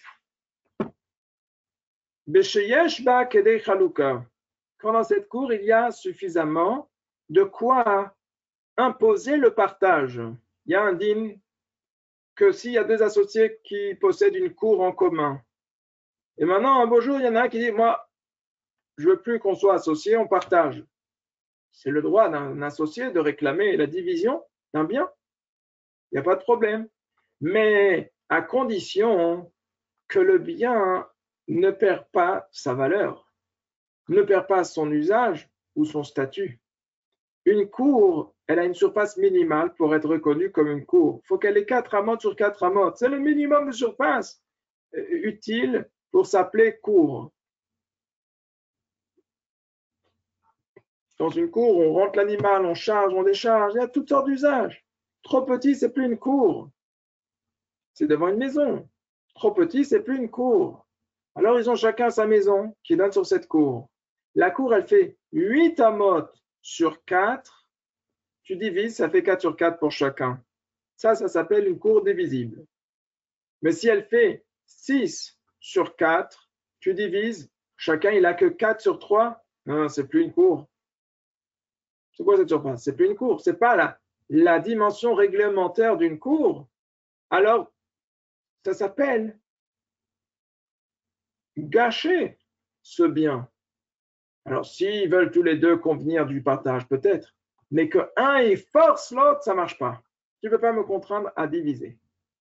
Besheyesh ba kedei chaluka. Quand dans cette cour, il y a suffisamment de quoi imposer le partage. Il y a un din que s'il y a deux associés qui possèdent une cour en commun, et maintenant, un beau jour, il y en a un qui dit, moi, je veux plus qu'on soit associés, on partage. C'est le droit d'un associé de réclamer la division d'un bien. Il n'y a pas de problème. Mais à condition que le bien ne perd pas sa valeur, ne perd pas son usage ou son statut. Une cour, elle a une surface minimale pour être reconnue comme une cour. Il faut qu'elle ait quatre amotes sur quatre amotes. C'est le minimum de surface utile pour s'appeler cour. Dans une cour, on rentre l'animal, on charge, on décharge, il y a toutes sortes d'usages. Trop petit, c'est plus une cour. C'est devant une maison. Trop petit, c'est plus une cour. Alors, ils ont chacun sa maison qui donne sur cette cour. La cour, elle fait huit amotes sur quatre. Tu divises, ça fait quatre sur quatre pour chacun. Ça, ça s'appelle une cour divisible. Mais si elle fait six sur quatre, tu divises, chacun, il n'a que quatre sur trois. Non, c'est plus une cour. C'est quoi cette surface? C'est plus une cour. C'est pas la, la dimension réglementaire d'une cour. Alors, ça s'appelle gâcher ce bien. Alors, s'ils veulent tous les deux convenir du partage, peut-être, mais que un il force l'autre, ça marche pas. Tu ne peux pas me contraindre à diviser.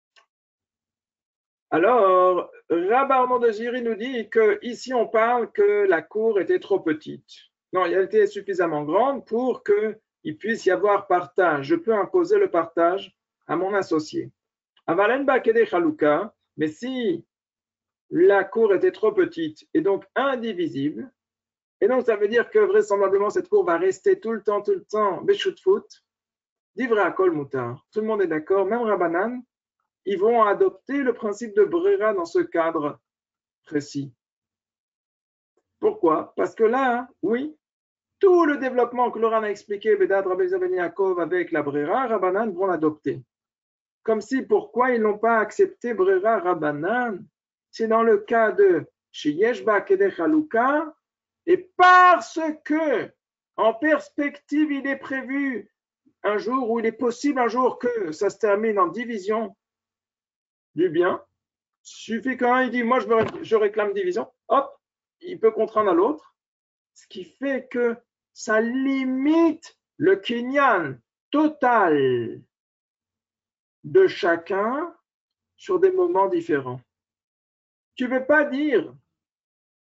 Alors, Rabba Armand de Ziri nous dit que ici on parle que la cour était trop petite. Non, elle était suffisamment grande pour qu'il puisse y avoir partage. Je peux imposer le partage à mon associé. Avalen Bakede Chaluka, mais si la cour était trop petite et donc indivisible, et donc ça veut dire que vraisemblablement cette cour va rester tout le temps, tout le temps, Beshut Foot, Divra Kol Mutar. Tout le monde est d'accord, même Rabbanan, ils vont adopter le principe de Brera dans ce cadre précis. Pourquoi? Parce que là, oui, tout le développement que Laurent a expliqué, Bédad Rabbi Ben Yaakov avec la Brera, Rabbanan vont l'adopter. Comme si, pourquoi ils n'ont pas accepté Brera Rabbanan? C'est dans le cas de Sheyesh Ba Kedei Chaluka, et parce que, en perspective, il est prévu un jour, où il est possible un jour que ça se termine en division du bien, suffit qu'un il dit, moi je, me, je réclame division, hop, il peut contraindre à l'autre, ce qui fait que ça limite le kinyan total de chacun sur des moments différents. Tu ne peux pas dire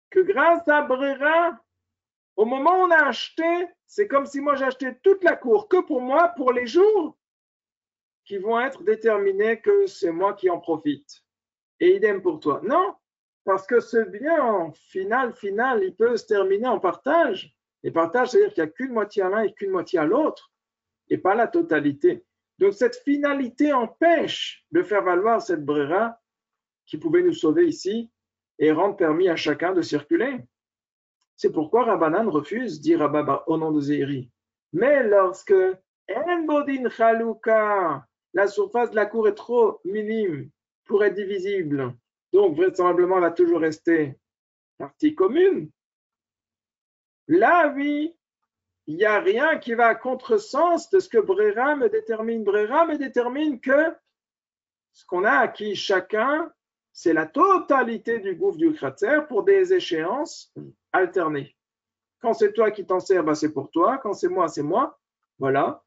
que grâce à Brera, au moment où on a acheté, c'est comme si moi j'ai acheté toute la cour que pour moi, pour les jours qui vont être déterminés que c'est moi qui en profite. Et idem pour toi. Non, parce que ce bien final, final, il peut se terminer en partage. Et partage, c'est-à-dire qu'il n'y a qu'une moitié à l'un et qu'une moitié à l'autre, et pas la totalité. Donc cette finalité empêche de faire valoir cette Brera qui pouvait nous sauver ici et rendre permis à chacun de circuler. C'est pourquoi Rabbanan refuse, dit Rabba au nom de Zéhiri. Mais lorsque En Bodin Chaluka, la surface de la cour est trop minime pour être divisible, donc vraisemblablement elle va toujours rester partie commune, là, oui, il n'y a rien qui va à contresens de ce que Brera me détermine. Brera me détermine que ce qu'on a acquis chacun, c'est la totalité du gouffre du cratère pour des échéances alternées. Quand c'est toi qui t'en sers, ben c'est pour toi. Quand c'est moi, c'est moi. Voilà.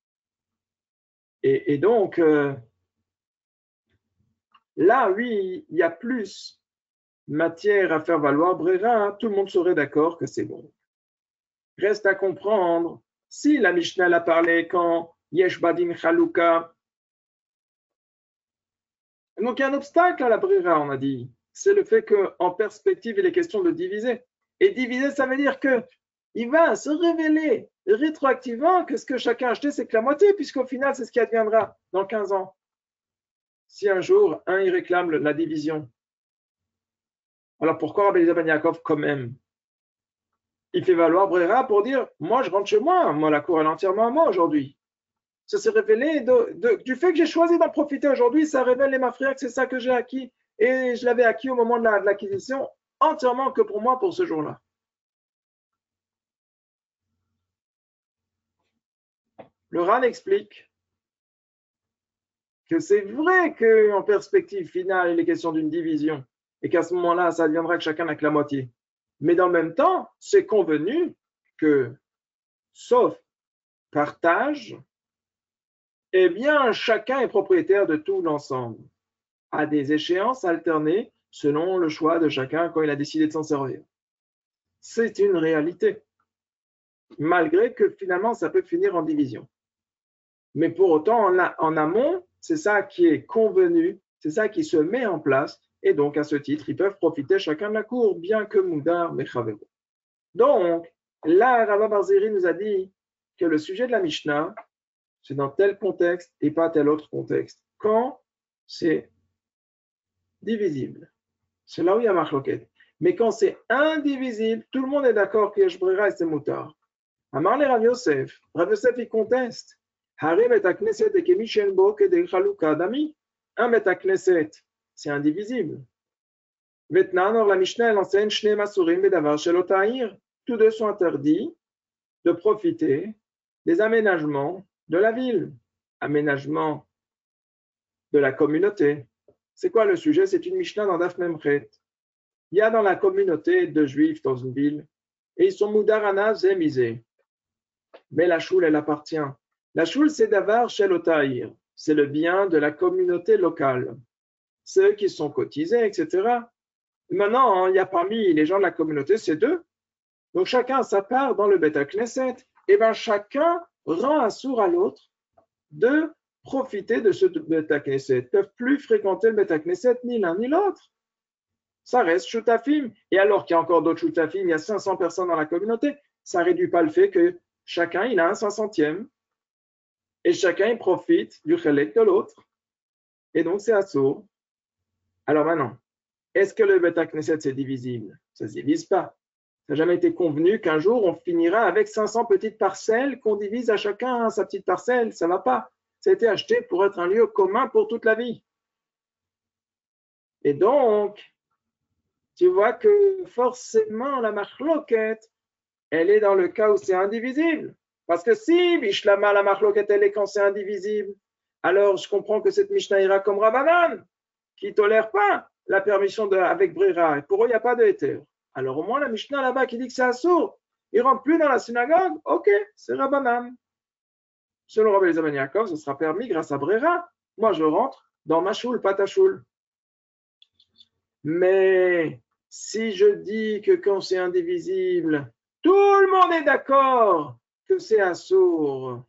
Et, et donc, euh, là, oui, il y a plus matière à faire valoir Brera. Hein. Tout le monde serait d'accord que c'est bon. Reste à comprendre, si la Mishnah l'a parlé quand Yesh Badin Chaluka, donc il y a un obstacle à la Brera, on a dit. C'est le fait qu'en perspective, il est question de diviser. Et diviser, ça veut dire que il va se révéler rétroactivement que ce que chacun a acheté, c'est que la moitié, puisqu'au final, c'est ce qui adviendra dans quinze ans. Si un jour, un, il réclame la division. Alors pourquoi Rabbi Eliezer ben Yaakov, quand même, il fait valoir Brera pour dire, moi, je rentre chez moi, moi, la cour, elle est entièrement à moi aujourd'hui. Ça s'est révélé de, de, du fait que j'ai choisi d'en profiter aujourd'hui, ça révèle les mafrières que c'est ça que j'ai acquis. Et je l'avais acquis au moment de l'acquisition, la, entièrement que pour moi, pour ce jour-là. Le Ran explique que c'est vrai qu'en perspective finale, il est question d'une division et qu'à ce moment-là, ça deviendra que chacun n'a que la moitié. Mais dans le même temps, c'est convenu que, sauf partage, eh bien, chacun est propriétaire de tout l'ensemble, à des échéances alternées selon le choix de chacun quand il a décidé de s'en servir. C'est une réalité, malgré que finalement, ça peut finir en division. Mais pour autant, en, a, en amont, c'est ça qui est convenu, c'est ça qui se met en place, et donc à ce titre, ils peuvent profiter chacun de la cour, bien que Moudar Mechavero. Donc, là, Rabba Barzeri nous a dit que le sujet de la Mishnah, c'est dans tel contexte et pas tel autre contexte. Quand c'est divisible, c'est là où il y a marloquette. Mais quand c'est indivisible, tout le monde est d'accord que Yesh Brera et c'est Moutar. Amar le Rav Yosef, Rav Yosef il conteste. Haré Bet HaKnesset et Kemi Shenbo Kedei Chaluka Dami. Un Bet HaKnesset, c'est indivisible. Vetnan, or la Mishnah elle enseigne Shne Masurim Bedavar Shelo Ta'ir. Tous deux sont interdits de profiter des aménagements de la ville, aménagement de la communauté. C'est quoi le sujet? C'est une Mishnah dans Daf Memchet. Il y a dans la communauté de Juifs dans une ville, et ils sont Moudarana Zemizé. Mais la choule, elle appartient. La choule, c'est Davar Shel Otaïr. C'est le bien de la communauté locale. Ceux qui sont cotisés, et cetera. Maintenant, il y a parmi les gens de la communauté, c'est deux. Donc chacun a sa part dans le Beth Knesset. Et bien chacun rend un sourd à l'autre de profiter de ce Beth Knesset. Ils ne peuvent plus fréquenter le Beth Knesset ni l'un ni l'autre. Ça reste Shutafim. Et alors qu'il y a encore d'autres Shutafim, il y a cinq cents personnes dans la communauté, ça ne réduit pas le fait que chacun il a un cinq centième et chacun il profite du chelek de l'autre. Et donc c'est assourd. Alors maintenant, est-ce que le Beth Knesset c'est divisible? Ça ne se divise pas. Ça n'a jamais été convenu qu'un jour on finira avec cinq cents petites parcelles qu'on divise à chacun sa petite parcelle. Ça ne va pas. Ça a été acheté pour être un lieu commun pour toute la vie. Et donc, tu vois que forcément la machloket, elle est dans le cas où c'est indivisible. Parce que si Bishlama, la machloket, elle est quand c'est indivisible, alors je comprends que cette Mishnah ira comme Rabbanan, qui ne tolère pas la permission de, avec Brera. Et pour eux, il n'y a pas de héter. Alors au moins la Mishnah là-bas qui dit que c'est assourd, il ne rentre plus dans la synagogue, ok, c'est Rabbanan. Selon Rabbi Eliezer ben Yaakov, ce sera permis grâce à Brera. Moi, je rentre dans ma choule, pas ta choule. Mais si je dis que quand c'est indivisible, tout le monde est d'accord que c'est assour.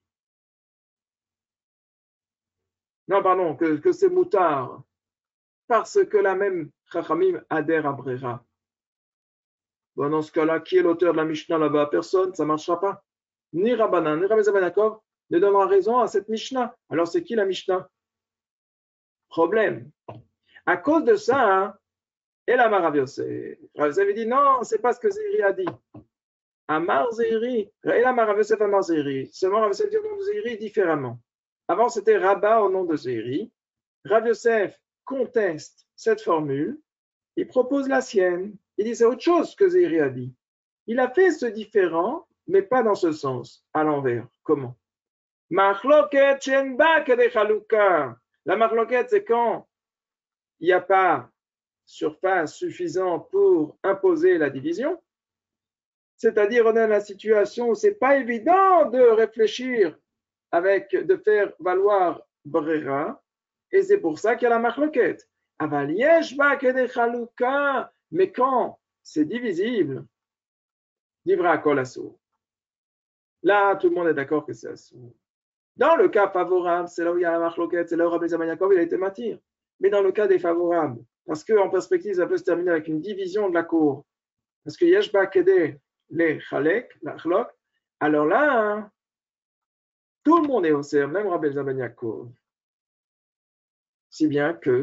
Non, pardon, que, que c'est moutard. Parce que la même Chachamim adhère à Brera. Bon, dans ce cas-là, qui est l'auteur de la Mishnah là-bas? Personne, ça ne marchera pas. Ni Rabbanan, ni Rabbi Ben Yaakov ne donnera raison à cette Mishnah. Alors, c'est qui la Mishnah? Problème. À cause de ça, hein, et la Rav Yosef. Rav Yosef dit non, c'est pas ce que Zéhiri a dit. Amar Zéhiri, et la Rav Yosef Amar Zéhiri. Seulement Rav Yosef dit au nom de Zéhiri différemment. Avant, c'était Rabat au nom de Zéhiri. Rav Yosef conteste cette formule. Il propose la sienne. Il dit c'est autre chose que Zéhiri a dit. Il a fait ce différent, mais pas dans ce sens, à l'envers. Comment? Machloket shenba kedei chaluka. La machloket, c'est quand il n'y a pas surface suffisante pour imposer la division. C'est-à-dire, on est dans la situation où ce n'est pas évident de réfléchir avec, de faire valoir brera, et c'est pour ça qu'il y a la machloket. Aval yesh ba kedei chaluka. Mais quand c'est divisible, livra kol assour. Là, tout le monde est d'accord que c'est assour. Dans le cas favorable, c'est là où il y a la machloket, c'est là où Rabbi Ben Yaakov il a été matir. Mais dans le cas défavorable, parce qu'en perspective, ça peut se terminer avec une division de la cour, parce que yesh ba kedei les chalek, la chlok, alors là, hein, tout le monde est au ser, même Rabbi Ben Yaakov. Si bien que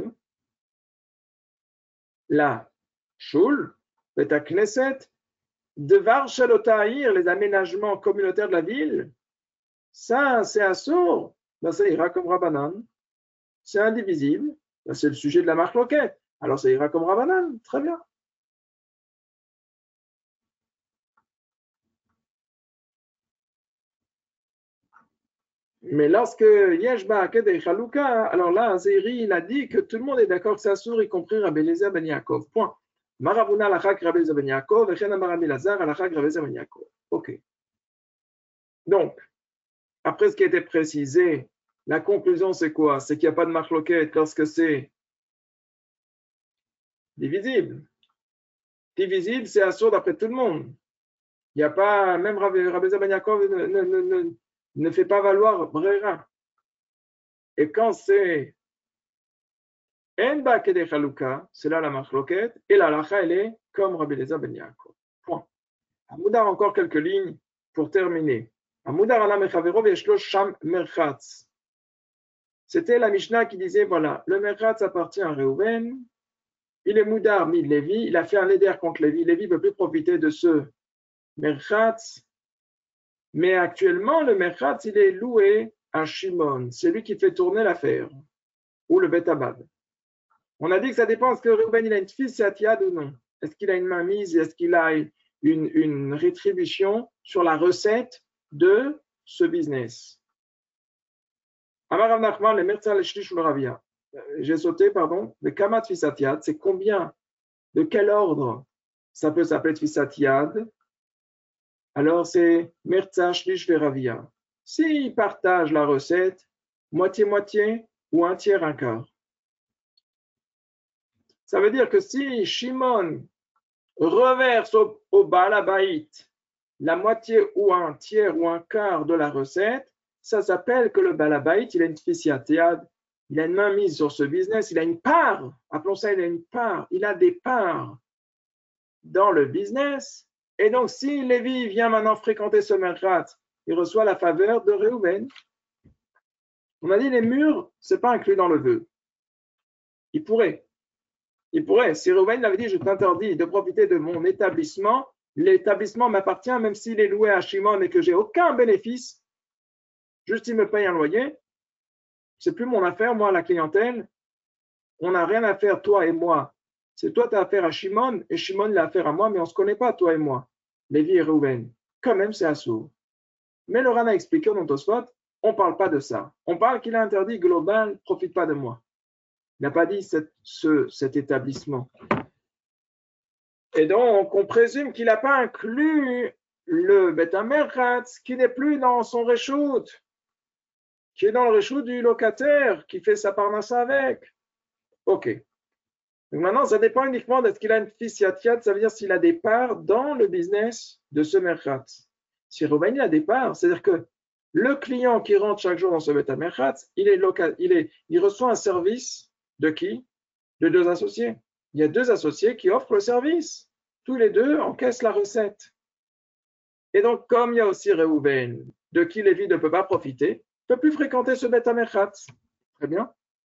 la Shul, la Knesset, Devar Shalotahir, les aménagements communautaires de la ville, ça, c'est assour. Ben, ça ira comme Rabbanan. C'est indivisible. Ben, c'est le sujet de la machloket. Alors, ça ira comme Rabbanan. Très bien. Mais lorsque Yeshba Kedei Chaluka, alors là, Zéhiri, il a dit que tout le monde est d'accord que c'est assour, y compris Rabbi Eliezer ben Yaakov. Point. Maravuna lachak Rabbi Eliezer ben Yaakov, et Chen Rabbi Elazar lachak Rabbi Eliezer ben Yaakov. Ok. Donc, après ce qui a été précisé, la conclusion c'est quoi? C'est qu'il n'y a pas de machloket lorsque c'est divisible. Divisible, c'est assour d'après tout le monde. Il n'y a pas, même Rabbi Eliezer ben Yaakov ne, ne, ne, ne, ne fait pas valoir brera. Et quand c'est En ba kedei chaluka, c'est là la machloket, et la lacha, elle est comme Rabbi Eliezer ben Yaakov. Point. Amoudar, encore quelques lignes pour terminer. Amoudar ala mechavero v'yeshlo sham merchatz. C'était la Mishnah qui disait, voilà, le merchatz appartient à Reuven, il est moudar mi Lévi, il a fait un éder contre Lévi, Lévi ne peut plus profiter de ce merchatz, mais actuellement, le merchatz, il est loué à Shimon, c'est lui qui fait tourner l'affaire, ou le Bet Abad. On a dit que ça dépend, est-ce que Reuven il a une fissatiade ou non? Est-ce qu'il a une mainmise? Est-ce qu'il a une, une rétribution sur la recette de ce business? Amar Rav Nachman, le Mertzah, le Shlish ou le Ravia. J'ai sauté, pardon. Le Kamat fissatiade, c'est combien? De quel ordre ça peut s'appeler fissatiade? Alors c'est Mertzah, Shlish, le Ravia. S'il partage la recette, moitié-moitié ou un tiers, un quart. Ça veut dire que si Shimon reverse au, au Baal Habayit la moitié ou un tiers ou un quart de la recette, ça s'appelle que le Baal Habayit, il a une fissatiade, il a une main mise sur ce business, il a une part, appelons ça, il a une part, il a des parts dans le business. Et donc, si Lévi vient maintenant fréquenter ce merchat, il reçoit la faveur de Reuven. On a dit les murs, ce n'est pas inclus dans le vœu. Il pourrait. Il pourrait, si Reuven avait dit, je t'interdis de profiter de mon établissement, l'établissement m'appartient même s'il est loué à Shimon et que j'ai aucun bénéfice, juste il me paye un loyer, c'est plus mon affaire, moi, la clientèle, on n'a rien à faire, toi et moi. C'est toi, tu as affaire à Shimon et Shimon il a affaire à moi, mais on ne se connaît pas, toi et moi, Lévi et Reuven. Quand même, c'est assourd. Mais le Ran a expliqué dans Tosfot, on ne parle pas de ça. On parle qu'il a interdit global, profite pas de moi. Il n'a pas dit cette, ce, cet établissement. Et donc, on présume qu'il n'a pas inclus le Bet HaMerchatz, qui n'est plus dans son reshoot, qui est dans le reshoot du locataire, qui fait sa parnassa avec. Ok. Donc maintenant, ça dépend uniquement de ce qu'il a une fisiatiade, ça veut dire s'il a des parts dans le business de ce merchatz. Si Reuven a des parts, c'est-à-dire que le client qui rentre chaque jour dans ce bêta merchatz, il, est local, il, est, il reçoit un service de qui? De deux associés. Il y a deux associés qui offrent le service. Tous les deux encaissent la recette. Et donc, comme il y a aussi Reuven, de qui Lévi ne peut pas profiter, ne peut plus fréquenter ce bêta merchatz. Très bien.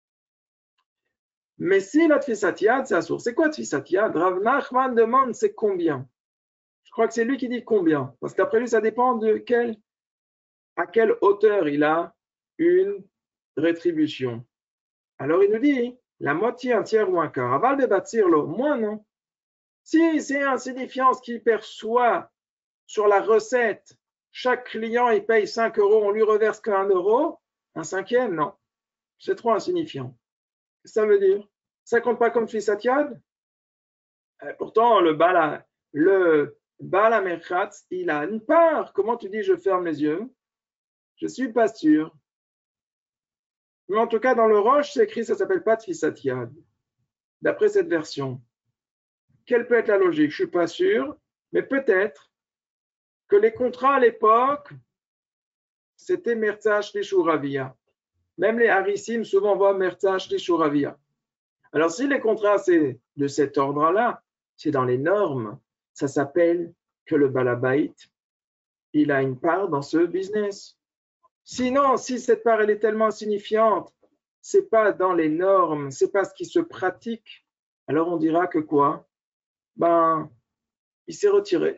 Mais si la tfisatiad, c'est la source. C'est quoi tfisatiad? Rav Nachman demande c'est combien? Je crois que c'est lui qui dit combien. Parce qu'après lui, ça dépend de quel, à quelle hauteur il a une rétribution. Alors il nous dit la moitié, un tiers ou un quart. Aval de bâtir l'eau, moins non. Si c'est insignifiant ce qu'il perçoit sur la recette, chaque client il paye cinq euros, on lui reverse qu'un euro, un cinquième, non. C'est trop insignifiant. Qu'est-ce que ça veut dire? Ça compte pas comme tfisatiad? Pourtant, le bala, le bala merchatz, il a une part. Comment tu dis je ferme les yeux? Je suis pas sûr. Mais en tout cas, dans le Roche, c'est écrit, ça s'appelle pas tfisatiad. D'après cette version. Quelle peut être la logique? Je suis pas sûr, mais peut-être que les contrats à l'époque, c'était mertzach lishuravia. Même les harissim souvent voient mertzach lishuravia. Alors, si les contrats, c'est de cet ordre-là, c'est dans les normes, ça s'appelle que le balabait, il a une part dans ce business. Sinon, si cette part, elle est tellement insignifiante, c'est pas dans les normes, c'est pas ce qui se pratique, alors on dira que quoi? Ben, il s'est retiré.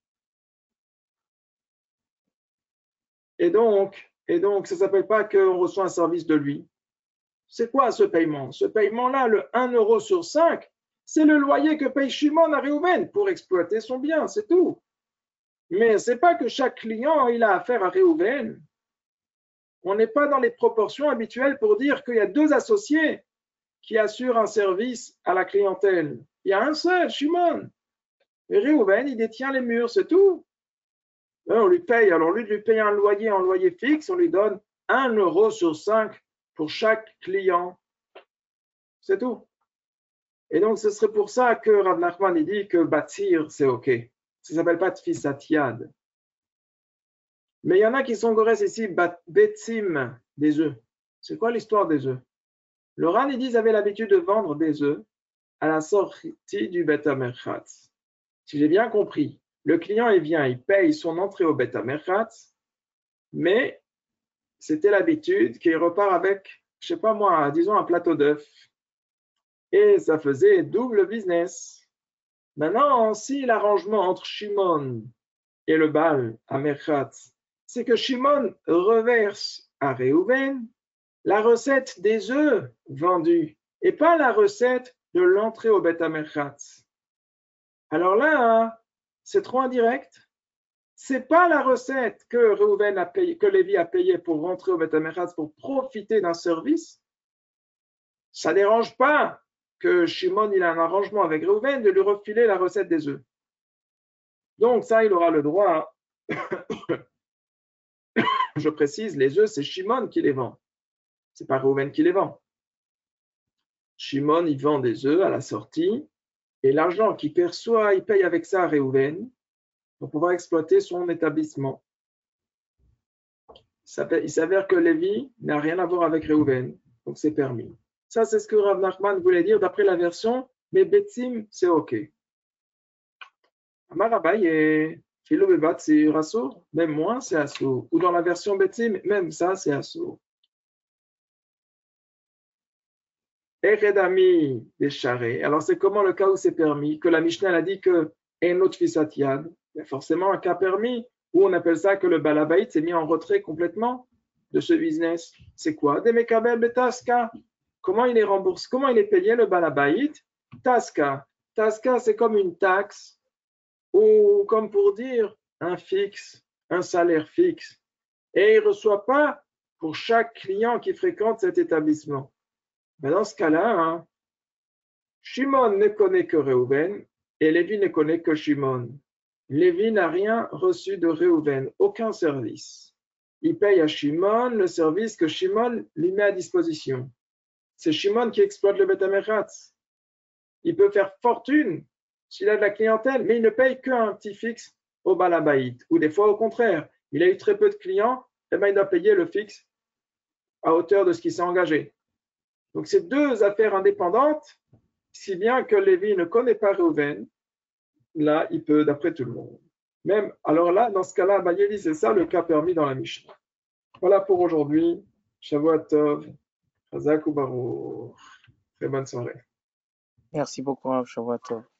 Et donc, et donc ça ne s'appelle pas qu'on reçoit un service de lui. C'est quoi ce paiement? Ce paiement-là, le un euro sur cinq, c'est le loyer que paye Shimon à Reuven pour exploiter son bien, c'est tout. Mais ce n'est pas que chaque client il a affaire à Reuven. On n'est pas dans les proportions habituelles pour dire qu'il y a deux associés qui assurent un service à la clientèle. Il y a un seul, Shimon. Et Reuven, il détient les murs, c'est tout. On lui paye, alors au lieu de lui payer un loyer en loyer fixe, on lui donne un euro sur cinq pour chaque client. C'est tout. Et donc, ce serait pour ça que Rav Nachman il dit que bâtir, c'est OK. Ça ne s'appelle pas tfisatiad. Mais il y en a qui sont gores ici, betzim, des œufs. C'est quoi l'histoire des œufs? Le Ran, ils disent, avait l'habitude de vendre des œufs à la sortie du Bet HaMerchatz. Si j'ai bien compris, le client, il vient, il paye son entrée au Bet HaMerchatz, mais c'était l'habitude qu'il repart avec, je ne sais pas moi, disons un plateau d'œufs. Et ça faisait double business. Maintenant, si l'arrangement entre Shimon et le Baal à Merchatz, c'est que Shimon reverse à Reuven la recette des œufs vendus et pas la recette de l'entrée au Bet HaMerchatz. Alors là, c'est trop indirect. C'est pas la recette que Reuven a payé, que Lévi a payé pour rentrer au Bet HaMerchatz pour profiter d'un service. Ça dérange pas que Shimon il a un arrangement avec Reuven de lui refiler la recette des œufs. Donc ça, il aura le droit. Je précise, les œufs, c'est Shimon qui les vend. C'est pas Reuven qui les vend. Shimon, il vend des œufs à la sortie et l'argent qu'il perçoit, il paye avec ça à Reuven pour pouvoir exploiter son établissement. Il s'avère que Lévi n'a rien à voir avec Reuven, donc c'est permis. Ça, c'est ce que Rav Nachman voulait dire d'après la version, mais Betzim, c'est OK. Amar Abaye, Philo Bebat, c'est Assour, même moins, c'est Assour. Ou dans la version Betzim, même ça, c'est Assour. Eredami des charrets. Alors, c'est comment le cas où c'est permis? Que la Mishnah a dit que un autre fisatiad. Il y a forcément un cas permis où on appelle ça que le balabait s'est mis en retrait complètement de ce business. C'est quoi? Des mekabel betaska. Comment il est remboursé? Comment il est payé le balabait? Taska. Taska, c'est comme une taxe ou comme pour dire un fixe, un salaire fixe. Et il ne reçoit pas pour chaque client qui fréquente cet établissement. Mais dans ce cas-là, hein, Shimon ne connaît que Reuven et Lévi ne connaît que Shimon. Lévi n'a rien reçu de Reuven, aucun service. Il paye à Shimon le service que Shimon lui met à disposition. C'est Shimon qui exploite le Bet HaMerchatz. il peut faire fortune s'il a de la clientèle, mais il ne paye qu'un petit fixe au balabaït. Ou des fois, au contraire, il a eu très peu de clients, et bien il doit payer le fixe à hauteur de ce qu'il s'est engagé. Donc, c'est deux affaires indépendantes, si bien que Lévi ne connaît pas Réhouven, là, il peut, d'après tout le monde. Même, alors là, dans ce cas-là, Abaye dit, c'est ça le cas permis dans la Mishnah. Voilà pour aujourd'hui. Shavua Tov, Chazak ou Baruch. Très bonne soirée. Merci beaucoup, Rav Shavua Tov.